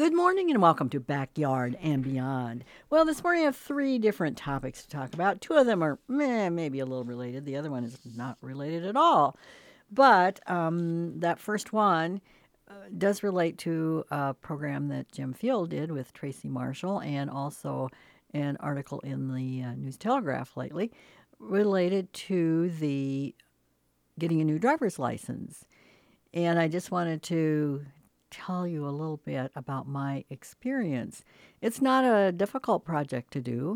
Good morning and welcome to Backyard and Beyond. Well, this morning I have three different topics to talk about. Two of them are maybe a little related, the other one is not related at all. But that first one does relate to a program that Jim Field did with Tracy Marshall and also an article in the News Telegraph lately related to the getting a new driver's license. And I just wanted to tell you a little bit about my experience. It's not a difficult project to do,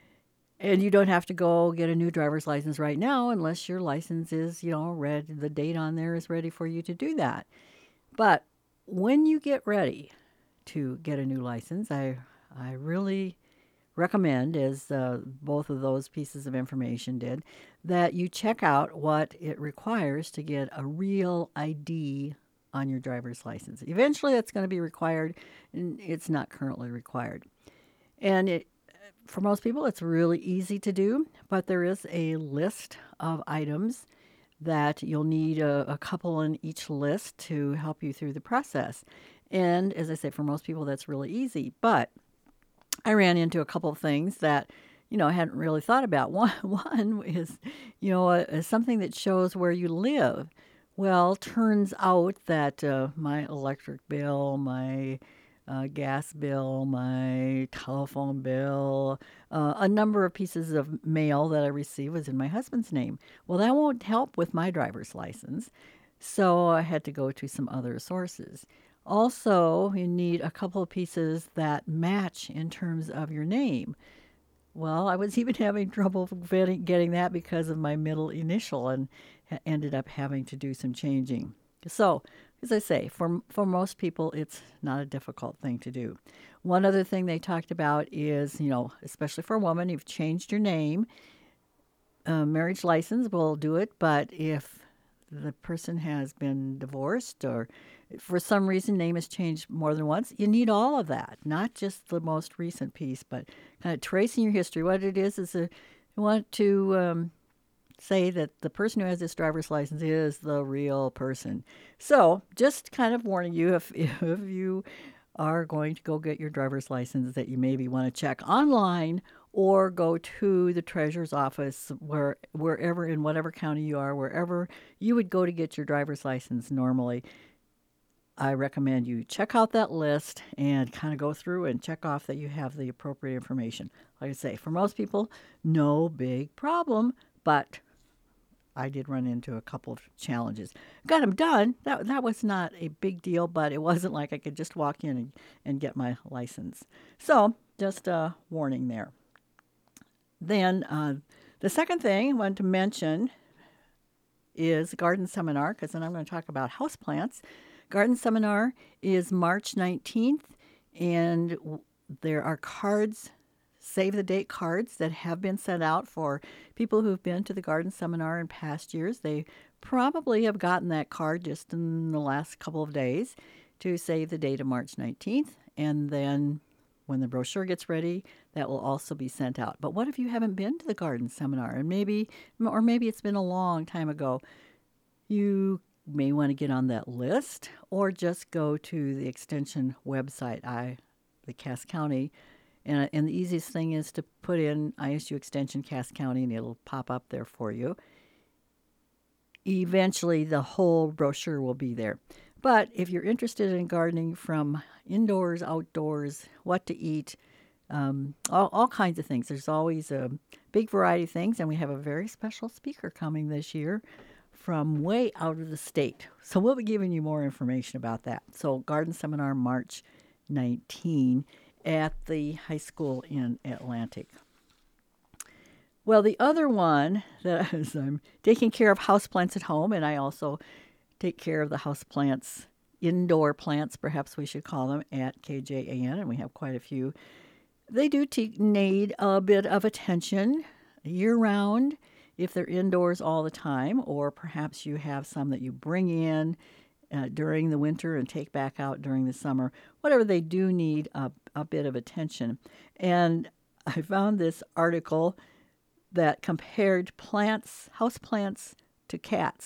and you don't have to go get a new driver's license right now unless your license is, ready, the date on there is ready for you to do that. But when you get ready to get a new license, I really recommend, as both of those pieces of information did, that you check out what it requires to get a real ID on your driver's license. Eventually, that's going to be required, and it's not currently required. And for most people, it's really easy to do, but there is a list of items that you'll need a couple in each list to help you through the process. And as I say, for most people, that's really easy. But I ran into a couple of things that, I hadn't really thought about. One is, something that shows where you live. Well, turns out that my electric bill, my gas bill, my telephone bill, a number of pieces of mail that I received was in my husband's name. Well, that won't help with my driver's license, so I had to go to some other sources. Also, you need a couple of pieces that match in terms of your name. Well, I was even having trouble getting that because of my middle initial and ended up having to do some changing. So, as I say, for most people, it's not a difficult thing to do. One other thing they talked about is, especially for a woman, you've changed your name. Marriage license will do it, but if the person has been divorced or for some reason name has changed more than once, you need all of that, not just the most recent piece, but kind of tracing your history. What it is you want to say that the person who has this driver's license is the real person. So just kind of warning you if you are going to go get your driver's license that you maybe want to check online or go to the treasurer's office wherever in whatever county you are, wherever you would go to get your driver's license normally. I recommend you check out that list and kind of go through and check off that you have the appropriate information. Like I say, for most people, no big problem, but I did run into a couple of challenges. Got them done. That was not a big deal, but it wasn't like I could just walk in and get my license. So just a warning there. Then the second thing I wanted to mention is Garden Seminar, because then I'm going to talk about houseplants. Garden Seminar is March 19th, and there are cards, save the date cards that have been sent out for people who've been to the Garden Seminar in past years. They probably have gotten that card just in the last couple of days to save the date of March 19th, and then when the brochure gets ready, that will also be sent out. But what if you haven't been to the Garden Seminar, and maybe it's been a long time ago? You may want to get on that list or just go to the extension website, the Cass County, and the easiest thing is to put in ISU Extension Cass County, and it'll pop up there for you. Eventually, the whole brochure will be there. But if you're interested in gardening from indoors, outdoors, what to eat, all kinds of things. There's always a big variety of things, and we have a very special speaker coming this year from way out of the state. So we'll be giving you more information about that. So Garden Seminar, March 19 at the high school in Atlantic. Well, the other one that is I'm taking care of houseplants at home, and I also take care of the houseplants, indoor plants, perhaps we should call them, at KJAN, and we have quite a few. They do need a bit of attention year-round if they're indoors all the time, or perhaps you have some that you bring in during the winter and take back out during the summer. Whatever, they do need a bit of attention. And I found this article that compared houseplants to cats.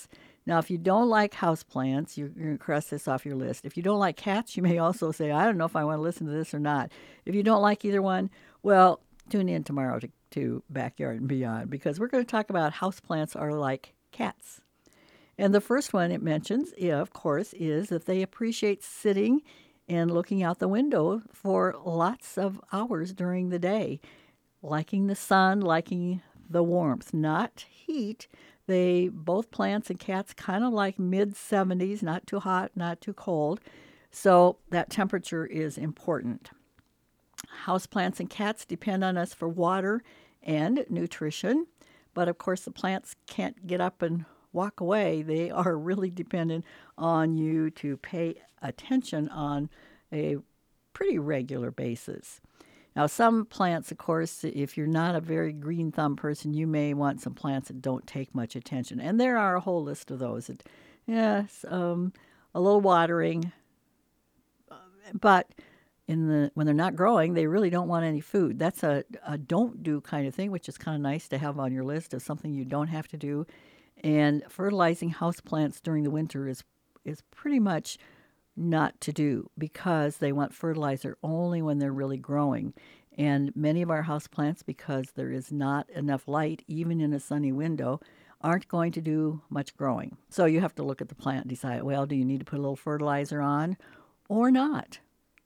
Now, if you don't like houseplants, you're going to cross this off your list. If you don't like cats, you may also say, I don't know if I want to listen to this or not. If you don't like either one, well, tune in tomorrow to Backyard and Beyond, because we're going to talk about houseplants are like cats. And the first one it mentions, of course, is that they appreciate sitting and looking out the window for lots of hours during the day, liking the sun, liking the warmth, not heat. Both plants and cats kind of like mid-70s, not too hot, not too cold. So that temperature is important. Houseplants and cats depend on us for water and nutrition. But of course, the plants can't get up and walk away. They are really dependent on you to pay attention on a pretty regular basis. Now, some plants, of course, if you're not a very green thumb person, you may want some plants that don't take much attention. And there are a whole list of those. Yes, a little watering, but when they're not growing, they really don't want any food. That's a don't do kind of thing, which is kind of nice to have on your list of something you don't have to do. And fertilizing houseplants during the winter is pretty much not to do, because they want fertilizer only when they're really growing. And many of our houseplants, because there is not enough light, even in a sunny window, aren't going to do much growing. So you have to look at the plant and decide, well, do you need to put a little fertilizer on or not?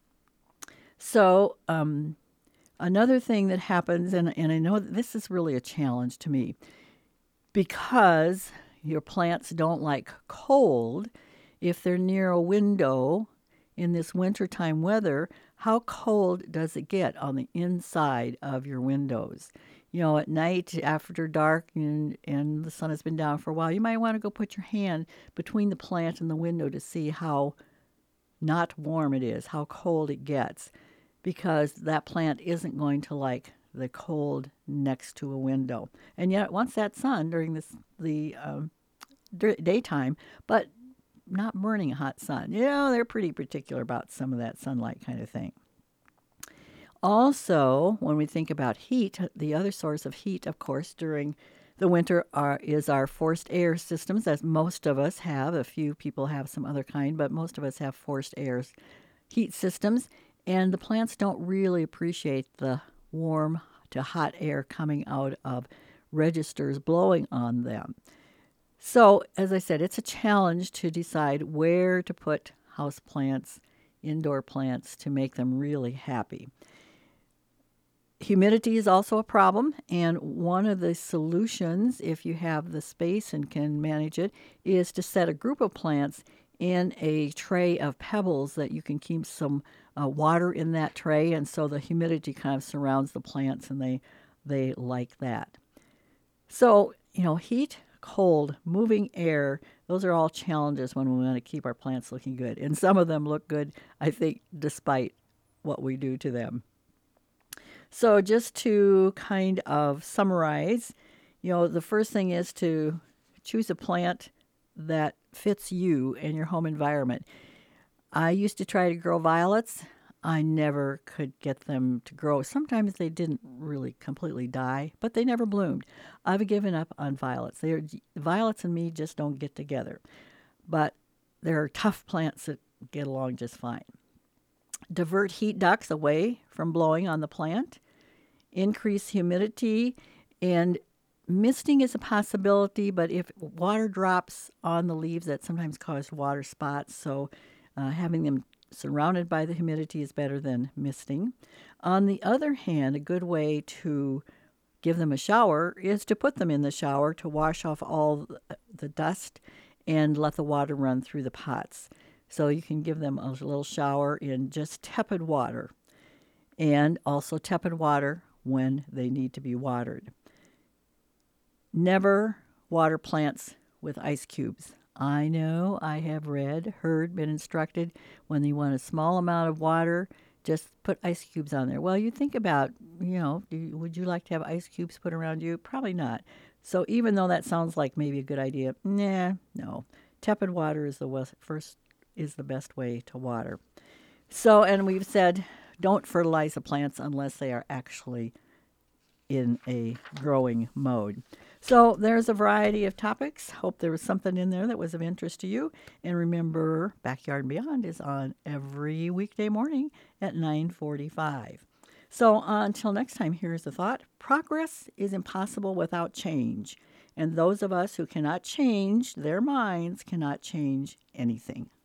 So another thing that happens, and I know that this is really a challenge to me, because your plants don't like cold. If they're near a window in this wintertime weather, how cold does it get on the inside of your windows? At night after dark and the sun has been down for a while, you might want to go put your hand between the plant and the window to see how not warm it is, how cold it gets, because that plant isn't going to like the cold next to a window. And yet it wants that sun during the daytime, but not burning hot sun. They're pretty particular about some of that sunlight kind of thing. Also, when we think about heat, the other source of heat, of course, during the winter is our forced air systems, as most of us have. A few people have some other kind, but most of us have forced air heat systems. And the plants don't really appreciate the warm to hot air coming out of registers blowing on them. So, as I said, it's a challenge to decide where to put houseplants, indoor plants, to make them really happy. Humidity is also a problem, and one of the solutions, if you have the space and can manage it, is to set a group of plants in a tray of pebbles that you can keep some water in that tray, and so the humidity kind of surrounds the plants, and they like that. So, heat, cold, moving air, those are all challenges when we want to keep our plants looking good. And some of them look good, I think, despite what we do to them. So just to kind of summarize, the first thing is to choose a plant that fits you and your home environment. I used to try to grow violets. I never could get them to grow. Sometimes they didn't really completely die, but they never bloomed. I've given up on violets. Violets and me just don't get together. But there are tough plants that get along just fine. Divert heat ducts away from blowing on the plant. Increase humidity, and misting is a possibility, but if water drops on the leaves, that sometimes causes water spots, so having them surrounded by the humidity is better than misting. On the other hand, a good way to give them a shower is to put them in the shower to wash off all the dust and let the water run through the pots. So you can give them a little shower in just tepid water, and also tepid water when they need to be watered. Never water plants with ice cubes. I know, I have read, heard, been instructed, when you want a small amount of water, just put ice cubes on there. Well, you think about, would you like to have ice cubes put around you? Probably not. So even though that sounds like maybe a good idea, no. Tepid water is the best way to water. So, and we've said, don't fertilize the plants unless they are actually in a growing mode. So there's a variety of topics. Hope there was something in there that was of interest to you. And remember, Backyard and Beyond is on every weekday morning at 9:45. So until next time, here's the thought. Progress is impossible without change. And those of us who cannot change their minds cannot change anything.